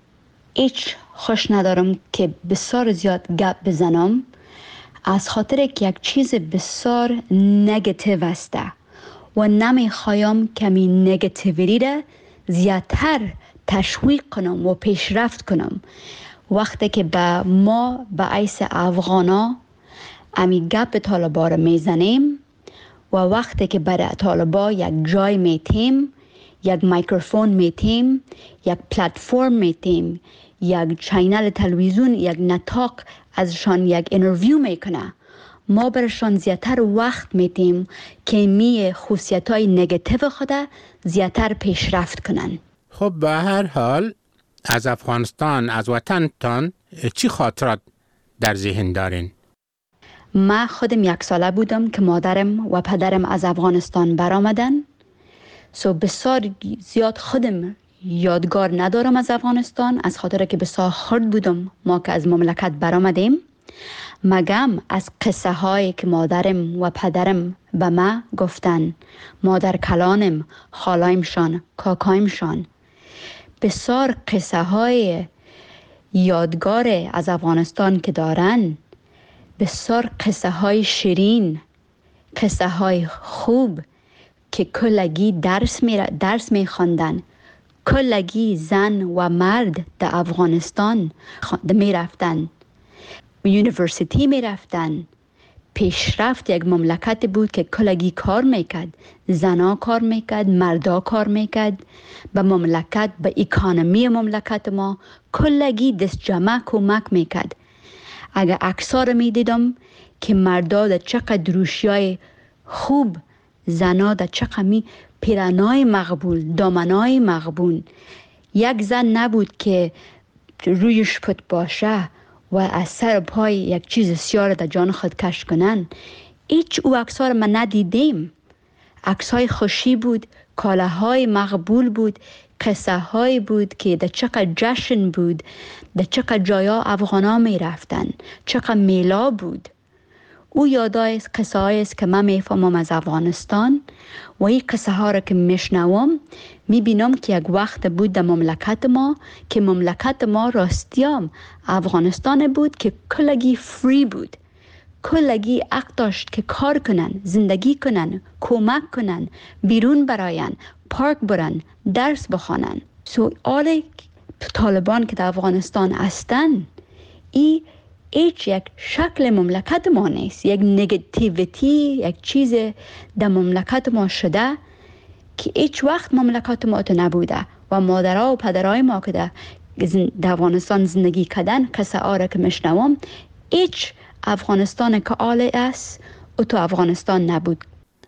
هیچ خوش ندارم که بسیار زیاد گپ بزنم، از خاطر که یک چیز بسیار نگاتیو است و نمیخوایم کمی نگاتیویتی را زیادتر تشویق کنم و پیشرفت کنم. وقتی که با ما به حیث افغانا امی گپ طالبا را میزنیم و وقتی که برای طالبا یک جای میتیم، یک میکروفون میتیم، یک پلتفرم میتیم، یک چینل تلویزیون، یک نطاق ازشان یک اینترویو میکنه، ما برشان زیادتر وقت میتیم که می خصوصیت های نگاتیو خود زیادتر پیشرفت کنن. خب به هر حال از افغانستان، از وطنتان چی خاطرات در ذهن دارین؟ ما خودم یک ساله بودم که مادرم و پدرم از افغانستان برآمدن. سو بسیار زیاد خودم یادگار ندارم از افغانستان، از خاطر که بسیار خرد بودم ما که از مملکت برآمدیم. مگم از قصه هایی که مادرم و پدرم به ما گفتن، مادر کلانم، خالایمشان، کاکایمشان، بسیار قصه های یادگار از افغانستان که دارن، بسیار قصه های شیرین، قصه های خوب که کلگی درس می درس می خواندن. کلگی زن و مرد در افغانستان می رفتن، یونیورسیتی می رفتن. پیشرفت یک مملکت بود که کلگی کار میکرد، زنا کار میکرد، مردا کار میکرد. به مملکت، به اکانومی مملکت ما کلگی دست جمع کمک میکرد. اگر اکثر میدیدم که مردا در چقدر روشیای خوب، زنا در چقدر می پیرنای مقبول، دامنای مقبول. یک زن نبود که رویش پت باشه و از سر پای یک چیز سیاه در جان خود کش کنن. هیچ او عکس‌ها رو من ندیدیم. عکس‌های خوشی بود، کالاهای مقبول بود، قصه های بود که در چقدر جشن بود، در چقدر جایا افغانا می رفتن، چقدر میلا بود. او یادای قصه هایی است که من میفهمم از افغانستان و این قصه ها را که میشنوم میبینم که یک وقت بود در مملکت ما که مملکت ما راستیام افغانستان بود که کلگی فری بود، کلگی حق داشت که کار کنن، زندگی کنن، کمک کنن، بیرون براین، پارک برن، درس بخوانن. سوال طالبان که در افغانستان هستن، ای هیچ یک شکل مملکت ما نیست، یک نگتیویتی، یک چیز در مملکت ما شده که هیچ وقت مملکت ما تو نبوده. و مادرها و پدرهای ما که در افغانستان زندگی کردن، قصه آره که میشنوم، هیچ افغانستان که آله است او تو افغانستان نبود.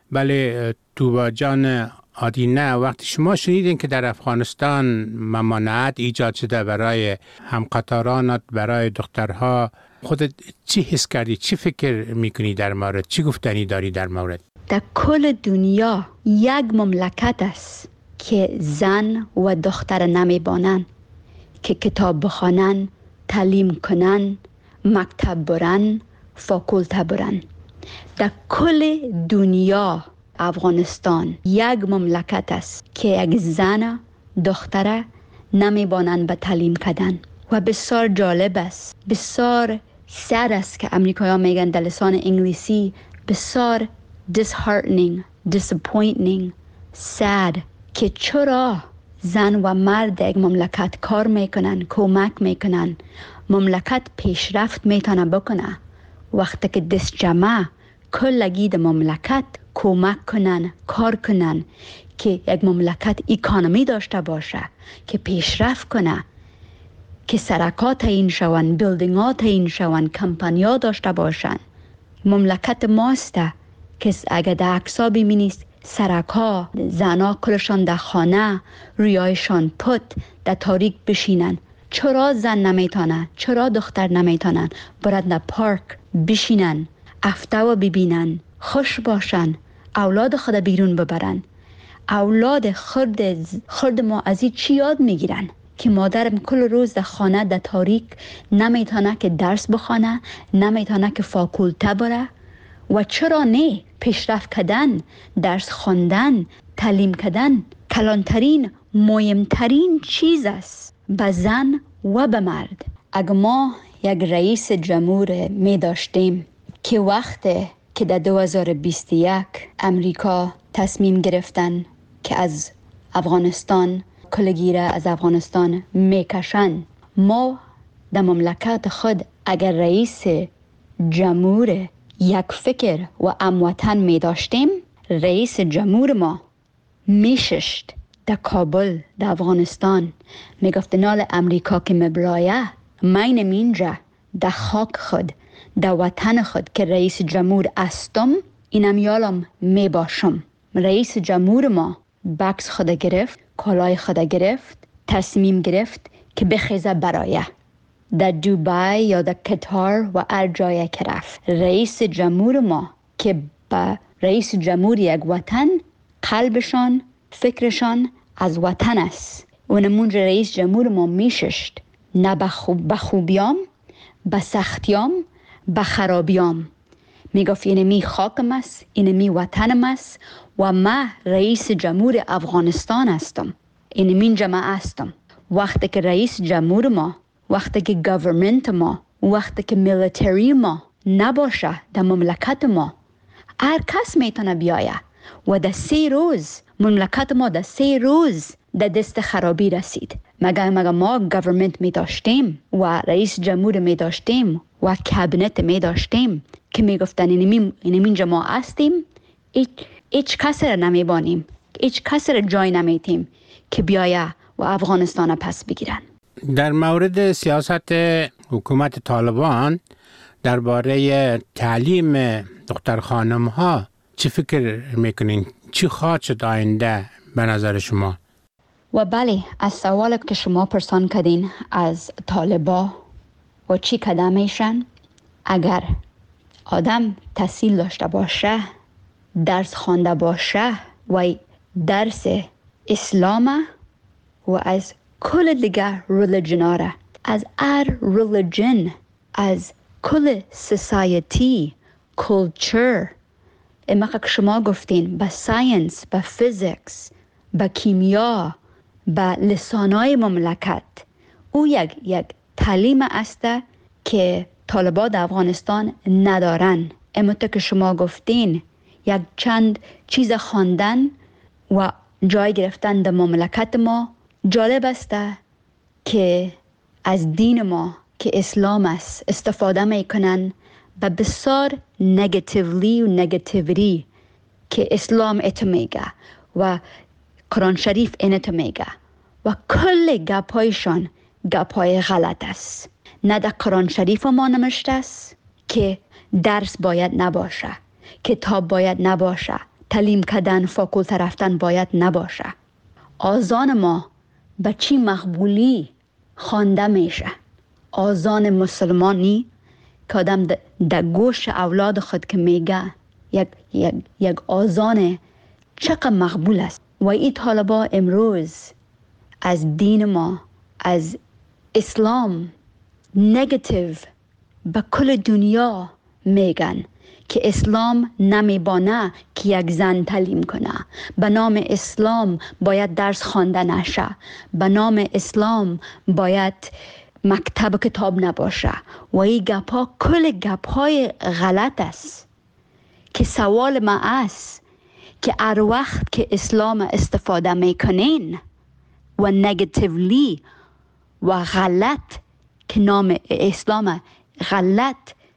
بله توبا جان آدینه، وقتی شما شنیدین که در افغانستان ممانعت ایجاد شده برای همقطارانت، برای دخترها، خودت چی حس کردی؟ چی فکر میکنی در مورد؟ چی گفتنی داری در مورد؟ در کل دنیا یک مملکت است که زن و دختر نمیبانن که کتاب بخوانن، تعلیم کنن، مکتب برن، فاکولته برن. در کل دنیا افغانستان یک مملکت است که یک زن دختره نمیبانند به تعلیم کردن. و بسیار جالب است، بسیار سر است که امریکایی ها میگن در لسان انگلیسی، بسیار disheartening, disappointing, sad که چرا زن و مرد یک مملکت کار میکنن، کمک میکنن، مملکت پیشرفت میتونه بکنه وقتی که دست جمع کلگی در مملکت کمک کنن، کار کنن که یک مملکت اکانومی داشته باشه، که پیشرفت کنه، که سرکات این شون، بیلدینگات این شون، کمپانیا داشته باشن. مملکت ماسته که اگر در عکسا ببینید سرکا، زنا کلشان در خانه، رویایشان پت در تاریک بشینن. چرا زن نمیتونن؟ چرا دختر نمیتونن برد در پارک بشینن، هفته و ببینن، خوش باشن، اولاد خود بیرون ببرن؟ اولاد خرد خرد ما از این چی یاد میگیرن؟ که مادرم کل روز در خانه در تاریک نمیتونه که درس بخونه، نمیتونه که فاکولته بره. و چرا نه؟ پیشرفت کردن، درس خواندن، تعلیم کردن کلانترین، مهمترین چیز است به زن و به مرد. اگر ما یک رئیس جمهور می داشتیم که وقتی که در دو هزار و بیست و یک امریکا تصمیم گرفتن که از افغانستان کلگیره از افغانستان میکشن، ما در مملکت خود اگر رئیس جمهور یک فکر و هموطن می داشتیم، رئیس جمهور ما میششت در کابل در افغانستان، میگفت نال امریکا که مبلایه مینم اینجا در خاک خود، در وطن خود که رئیس جمهور استم، اینم یالم می باشم. رئیس جمهور ما بکس خود گرفت، کالای خود گرفت، تصمیم گرفت که بخیزه برایه در دوبای یا در قطر و هر جای که رفت. رئیس جمهور ما که با رئیس جمهور یک وطن قلبشان، فکرشان از وطن است. و نمونج رئیس جمهور ما میششت نه به خوبیام، به سختیام، به خرابیام. میگفت اینمی خاکم است، اینمی وطنم است و من رئیس جمهور افغانستان هستم، اینمی جماعه هستم. وقتی که رئیس جمهور ما، وقتی که گورنمنت ما، وقتی که میلیتری ما نباشه در مملکت ما، هر کس میتونه بیایه و در سه روز مملکت ما در سه روز در دست خرابی رسید. مگر مگر ما گورنمنت می داشتیم و رئیس جمهور می داشتیم و کابینت می داشتیم که می گفتن اینمی اینمی ما هستیم، هیچ هیچ کس را نمی بانیم، هیچ کس را جای نمیتیم که بیایه و افغانستان پس بگیرن. در مورد سیاست حکومت طالبان درباره تعلیم دختر خانم ها چی فکر میکنین؟ چی خواهد شد آینده به نظر شما؟ و بله، از سوالی که شما پرسان کردین از طالبا و چی قدم میشن، اگر آدم تحصیل داشته باشه، درس خوانده باشه و درس اسلام و از کل دیگر ریلیجن، از هر ریلیجن، از کل سوسایتی، کلچر، اما که شما گفتین به ساینس، به فیزیکس، به کیمیا، به لسانای مملکت، او یک یک تعلیم است که طالبان در افغانستان ندارن. اما که شما گفتین یک چند چیز خواندن و جای گرفتن در مملکت ما. جالب است که از دین ما که اسلام است استفاده میکنن به بسیار نگاتیولی و نگاتیویتی که اسلام ات میگه و قرآن شریف اینت میگه و کل گپایشان گپای غلط است. نه در قرآن شریف ما نمشته است که درس باید نباشه، کتاب باید نباشه، تعلیم کردن، فاکولته رفتن باید نباشه. آذان ما به چی مقبولی خوانده میشه؟ آذان مسلمانی که آدم در گوش اولاد خود که میگه یک, یک, یک آذان چقدر مقبول است. و این طالبا امروز از دین ما، از اسلام نگاتیو به کل دنیا میگن که اسلام نمیبانه که یک زن تعلیم کنه، به نام اسلام باید درس خوانده نشه، به نام اسلام باید مکتب کتاب نباشه و این گپا کل گپای غلط است. که سوال ما است که هر وقت که اسلام استفاده میکنین و نگاتیولی و غلط که نام اسلام غلط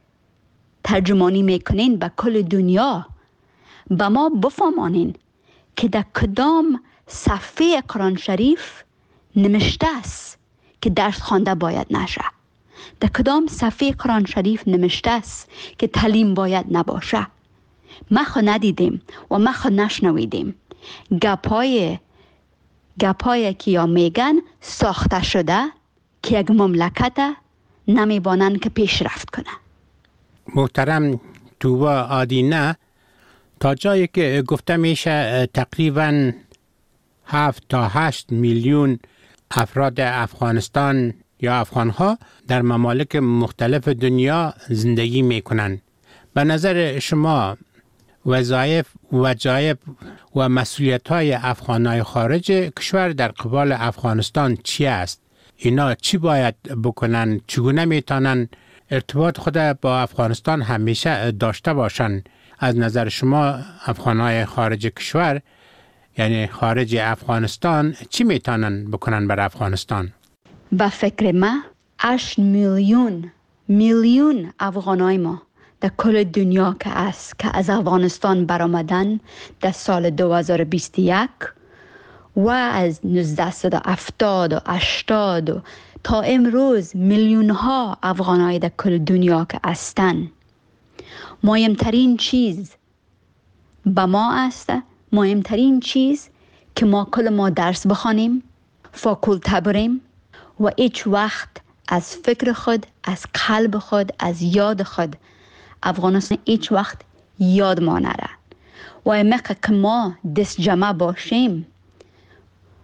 ترجمانی میکنین به کل دنیا، به ما بفهمانین که در کدام صفحه قرآن شریف نمشته است که درس خوانده باید نشه، در کدام صفحه قرآن شریف نمشته است که تعلیم باید نباشه. ما خو ندیدیم و ما خو نشنویدیم. گپای گپای که یا میگن ساخته شده که یک مملکت نمیبانن که پیشرفت کنه. محترم توبا آدینه، تا جایی که گفته میشه تقریباً هفت تا هشت میلیون افراد افغانستان یا افغانها در ممالک مختلف دنیا زندگی میکنن. به نظر شما وظایف وجایب و مسئولیت های افغانای خارج کشور در قبال افغانستان چی است؟ اینا چی باید بکنن؟ چگونه میتونن ارتباط خود با افغانستان همیشه داشته باشن؟ از نظر شما افغانای خارج کشور، یعنی خارج افغانستان، چی میتونن بکنن بر افغانستان؟ به فکر ما هشت میلیون میلیون افغانای ما در کل دنیا که است که از افغانستان برآمدن در سال دو هزار و بیست و یک و از نوزده هفتاد و هشتاد و تا امروز میلیون ها افغانای در کل دنیا که هستن. مهمترین چیز به ما است، مهمترین چیز که ما کل ما درس بخوانیم، فاکولته بریم و هیچ وقت از فکر خود، از قلب خود، از یاد خود افغانستان هیچ وقت یاد ما نره. و امکه که ما دست جمع باشیم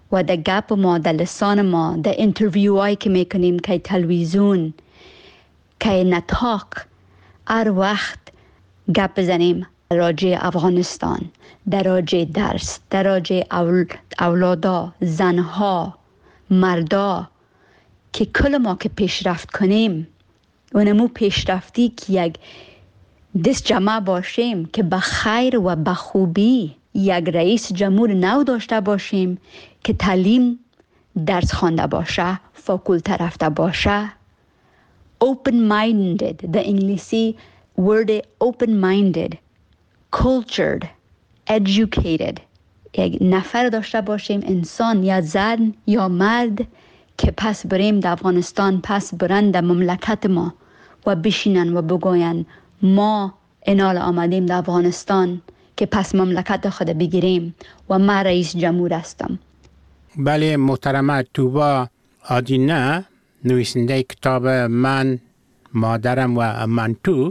و در گپ ما، در لسان ما، در انترویو هایی که میکنیم که تلویزیون، که نطاق، هر وقت گپ بزنیم راجع افغانستان، در راجع درس، در راجع اول، اولادا، زنها، مردا، که کل ما که پیشرفت کنیم و نمو پیشرفتی که یک دست جمع باشیم که به خیر و به خوبی یک رئیس جمهور نو داشته باشیم که تعلیم درس خوانده باشه، فاکولته رفته باشه، open minded، در انگلیسی word open minded، cultured، educated، یک نفر داشته باشیم، انسان یا زن یا مرد که پس بریم در افغانستان، پس برند در مملکت ما و بشینن و بگوین ما انال آمدیم در افغانستان که پس مملکت خود بگیریم و من رئیس جمهور هستم. بله محترمه توبا آدینه، نویسنده کتاب من، مادرم و من تو،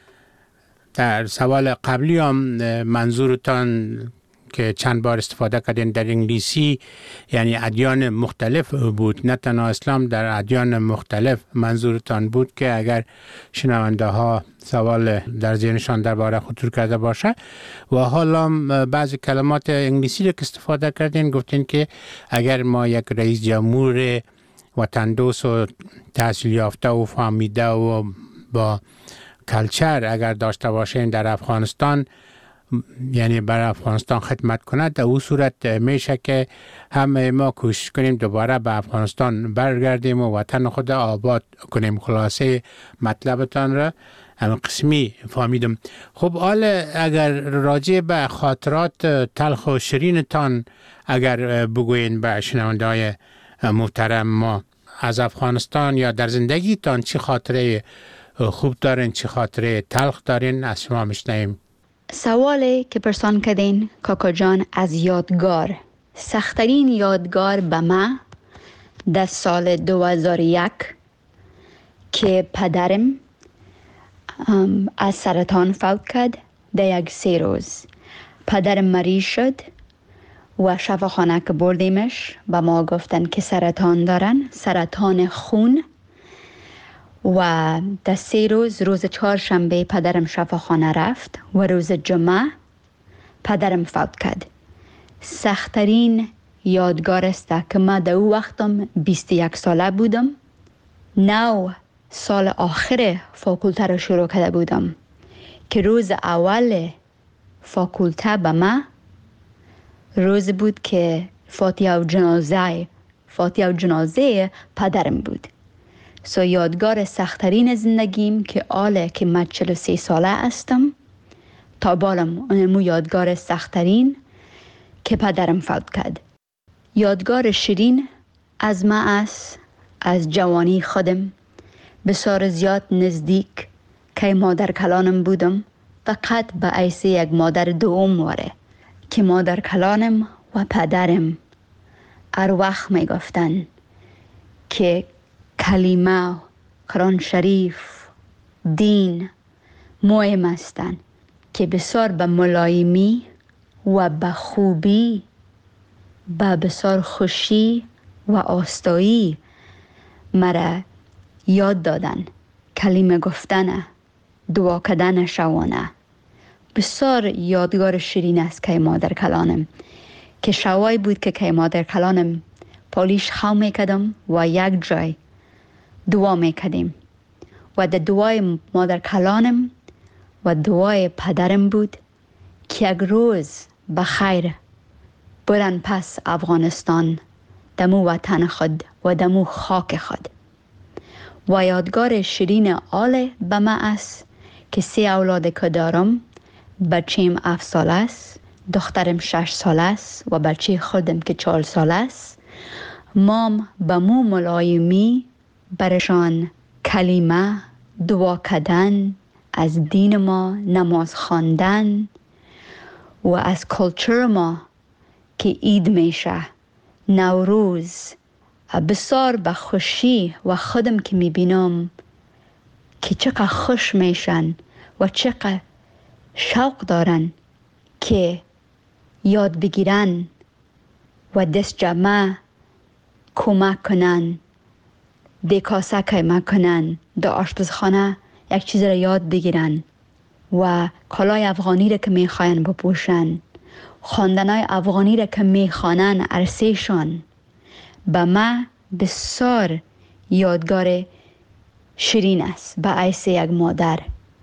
در سوال قبلی هم منظورتان که چند بار استفاده کردین در انگلیسی یعنی ادیان مختلف بود، نه تنها اسلام، در ادیان مختلف منظورتان بود که اگر شنونده ها سوال در ذهنشان درباره خطور کرده باشه. و حالا بعضی کلمات انگلیسی رو که استفاده کردین گفتین که اگر ما یک رئیس جمهور وطن دوست و تحصیل یافته و فهمیده و با کلچر اگر داشته باشیم در افغانستان، یعنی برای افغانستان خدمت کند، در اون صورت میشه که همه ما کوشش کنیم دوباره به افغانستان برگردیم و وطن خود آباد کنیم. خلاصه مطلبتان را هم قسمی فهمیدم. خب حال اگر راجع به خاطرات تلخ و شیرینتان اگر بگوین به شنونده های محترم ما از افغانستان یا در زندگیتان چه خاطره خوب دارین، چه خاطره تلخ دارین، از شما میشنویم. سوالی که پرسان کردین کاکا جان از یادگار، سخترین یادگار به من در سال دو هزار و یک که پدرم از سرطان فوت کرد در یک سه روز. پدرم مریض شد و شفاخانه که بردیمش و ما گفتن که سرطان دارن، سرطان خون. و در سه روز، روز چهارشنبه پدرم شفاخانه رفت و روز جمعه پدرم فوت کرد. سخترین یادگار است که من در او وقتم بیست و یک ساله بودم، نو سال آخر فاکولته رو شروع کرده بودم که روز اول فاکولته به من روز بود که فاتحه و جنازه فاتحه و جنازه پدرم بود. سو یادگار سخترین زندگیم که آله که من چهل و سه ساله هستم تا بالم اونمو یادگار سخترین که پدرم فوت کرد. یادگار شیرین از من است از جوانی خودم، بسیار زیاد نزدیک که مادر کلانم بودم، فقط به حیث یک مادر دوم واره که مادر کلانم و پدرم هر وقت می گفتن که کلمه، قرآن شریف، دین مهم هستند که بسیار به ملایمی و به خوبی، به بسیار خوشی و آستایی مرا یاد دادن. کلمه گفتن، دعا کردن شوانه بسیار یادگار شیرین است که مادر کلانم، که شوای بود که که مادر کلانم پالیش خو میکدم و یک جای دعا میکدیم و در دعای مادر کلانم و دعای پدرم بود که یک روز بخیر برن پس افغانستان، دمو وطن خود و دمو خاک خود. و یادگار شیرین آله به من است که سه اولاد که دارم، بچیم هفت ساله است، دخترم شش ساله است و بچه خودم که چهار ساله است. مام به مو ملایمی برشان کلمه، دعا کردن از دین ما، نماز خواندن و از کلچر ما که عید میشه، نوروز، بسیار به خوشی و خودم که میبینم که چقدر خوش میشن و چقدر شوق دارن که یاد بگیرن و دست جمع کمک کنن، دکاسه کمک کنن، در آشپزخانه یک چیز را یاد بگیرن و کالای افغانی را که میخواین بپوشن، خواندنای افغانی را که میخوانن عرصهشان. به من بسیار یادگار شیرین است به حیث یک مادر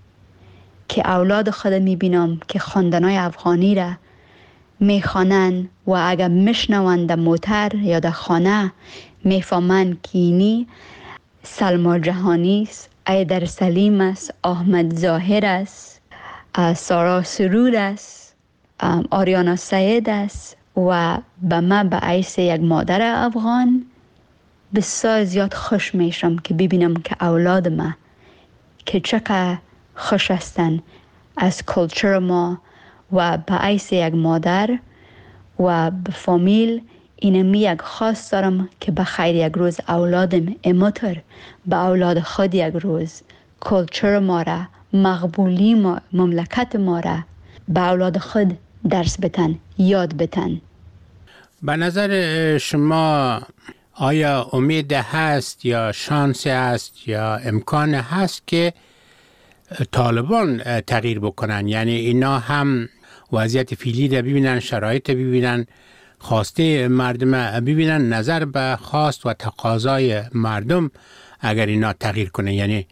که اولاد خود میبینم که خواندنای افغانی را میخوانن و اگر میشنوند در موتر یا در خانه میفهمند که اینی سلما جهانی است، ایدر سلیم است، احمد ظاهر است، سارا سرور است، آریانا سعید است و به من به حیث یک مادر افغان بسیار زیاد خوش میشم که ببینم که اولاد ما که چقدر خوش هستن از کلچر ما و به حیث یک مادر و به فامیل. اینمی یک خواست دارم که به خیر یک روز اولادم امتر به اولاد خود یک روز کلچر ما را، مقبولی ما، مملکت ما را به اولاد خود درس بتن، یاد بتن. به نظر شما آیا امید هست یا شانس هست یا امکان هست که طالبان تغییر بکنن؟ یعنی اینا هم وضعیت فعلی را ببینن، شرایط ببینن، خواسته مردم ببینن، نظر به خواست و تقاضای مردم اگر اینا تغییر کنه، یعنی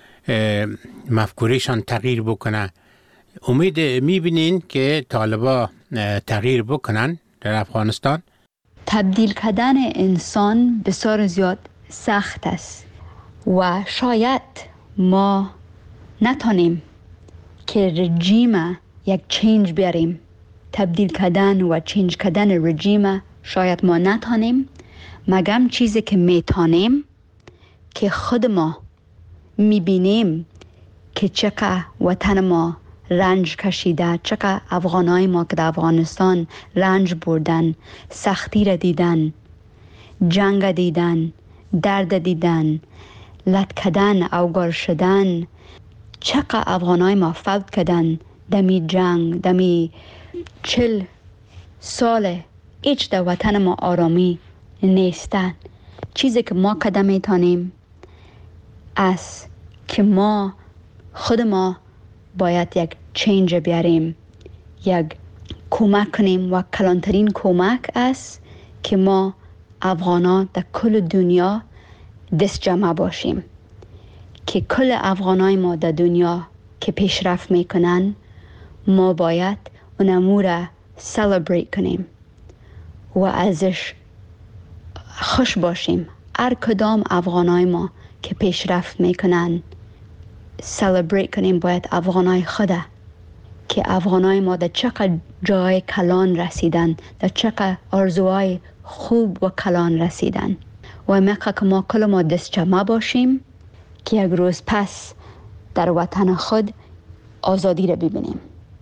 مفکورشان تغییر بکنه. امید میبینین که طالبا تغییر بکنن در افغانستان؟ تبدیل کردن انسان بسیار زیاد سخت است و شاید ما نتونیم که رژیم یک چینج بیاریم. تبدیل کردن و چینج کردن رژیم شاید ما نتونیم، مگم چیزی که میتونیم که خود ما میبینیم که چقدر وطن ما رنج کشیده، چقدر افغانای ما که در افغانستان رنج بردن، سختی را دیدن، جنگ دیدن، درد دیدن، لط کردن، اوگار شدن، چقدر افغانای ما فوت کردن دمی جنگ، دمی چل سال هیچ در وطن ما آرامی نیستن. چیزی که ما کده میتونیم است که ما خود ما باید یک چینج بیاریم، یک کمک کنیم و کلانترین کمک است که ما افغانا در کل دنیا دست جمع باشیم، که کل افغانای ما در دنیا که پیشرفت میکنن ما باید اونمو را سلبریت کنیم و ازش خوش باشیم. هر کدام افغانای ما که پیشرفت میکنن سلبریت کنیم باید افغانای خدا، که افغانای ما در چقدر جای کلان رسیدن، در چقدر آرزوهای خوب و کلان رسیدن و میخواه که ما کل ما دست جمع باشیم که یک روز پس در وطن خود آزادی را ببینیم.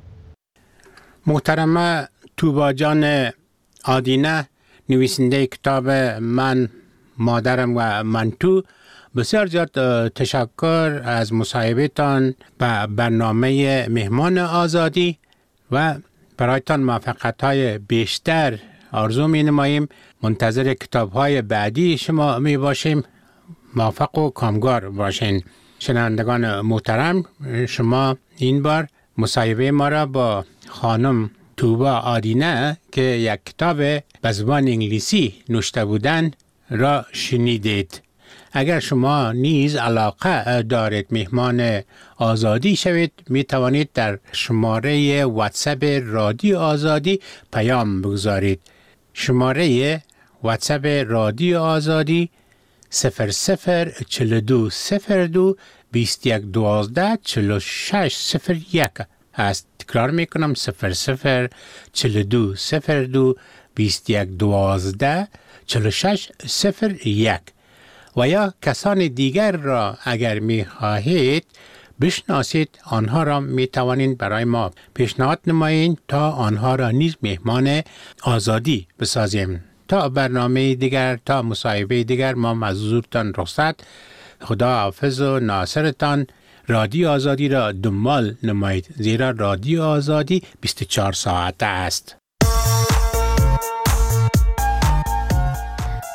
محترمه توبا جان آدینه، نویسنده کتاب من، مادرم و من تو، بسیار زیاد تشکر از مصاحبه‌تان به برنامه مهمان آزادی و برایتان موفقیت‌های بیشتر آرزو می‌نماییم. منتظر کتاب‌های بعدی شما می باشیم. موفق و کامگار باشین. شنوندگان محترم، شما این بار مصاحبه ما را با خانم توبا آدینه که یک کتاب به زبان انگلیسی نوشته بودن را شنیدید. اگر شما نیز علاقه دارید مهمان آزادی شوید، می توانید در شماره واتساپ رادیو آزادی پیام بگذارید. شماره واتساپ رادیو آزادی صفر صفر چل دو صفر دو بیست یک دوازده چل شش صفر یک است. تکرار میکنم صفر صفر چل دو صفر دو بیست یک دوازده چل شش صفر یک. و یا کسان دیگر را اگر می خواهید بشناسید، آنها را می توانید برای ما پیشنهاد نمایید تا آنها را نیز مهمان آزادی بسازیم. تا برنامه دیگر، تا مصاحبه دیگر، ما از حضورتان رخصت. خدا حافظ و ناصرتان. رادیو آزادی را دنبال نمایید، زیرا رادیو آزادی بیست و چهار ساعته است.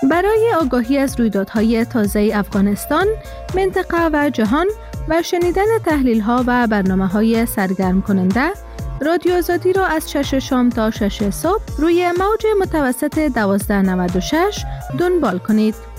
برای آگاهی از رویدادهای تازه افغانستان، منطقه و جهان و شنیدن تحلیل‌ها و برنامه‌های سرگرم کننده، رادیو آزادی را از شش شام تا شش صبح روی موج متوسط دوازده نود و شش دنبال کنید.